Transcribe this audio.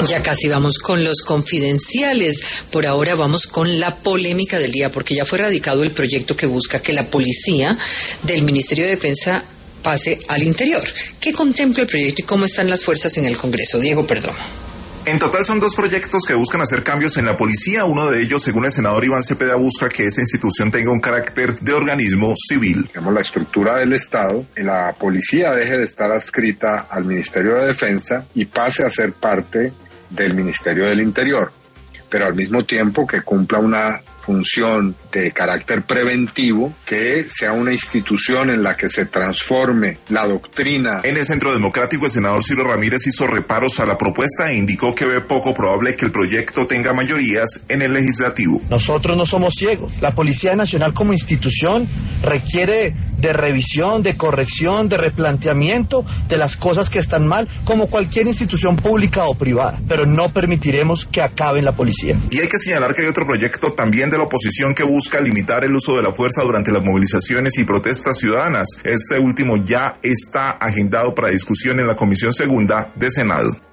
Ya casi vamos con los confidenciales. Por ahora vamos con la polémica del día, porque ya fue radicado el proyecto que busca que la policía del Ministerio de Defensa pase al interior. ¿Qué contempla el proyecto y cómo están las fuerzas en el Congreso? Diego Perdomo. En total son 2 proyectos que buscan hacer cambios en la policía. Uno de ellos, según el senador Iván Cepeda, busca que esa institución tenga un carácter de organismo civil. La estructura del Estado, la policía deje de estar adscrita al Ministerio de Defensa y pase a ser parte del Ministerio del Interior, pero al mismo tiempo que cumpla una función de carácter preventivo, que sea una institución en la que se transforme la doctrina. En el Centro Democrático, el senador Ciro Ramírez hizo reparos a la propuesta e indicó que ve poco probable que el proyecto tenga mayorías en el legislativo. Nosotros no somos ciegos. La Policía Nacional como institución requiere de revisión, de corrección, de replanteamiento de las cosas que están mal, como cualquier institución pública o privada, pero no permitiremos que acabe en la policía. Y hay que señalar que hay otro proyecto también de la oposición que busca limitar el uso de la fuerza durante las movilizaciones y protestas ciudadanas. Este último ya está agendado para discusión en la Comisión Segunda de Senado.